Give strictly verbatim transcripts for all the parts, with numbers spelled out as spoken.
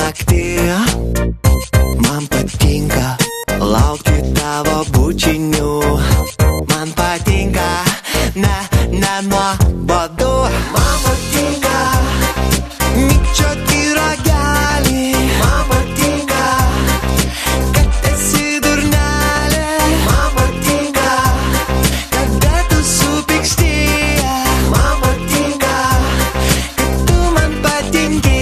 naktį. Man patinka laukti tavo bučinių. Man patinka, ne, nenuobodu. Man patinka mikčioti ragelį. Man patinka, kad esi durnelė. Man patinka, kada tu supyksti. Man patinka, kad tu man patinki.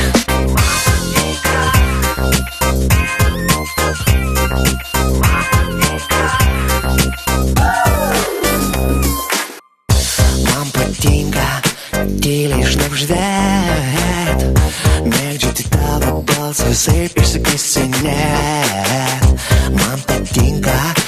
Man patinka tyliai šnabždėt, mėgdžioti tavo balsą, visaip išsikasinėt. Man patinka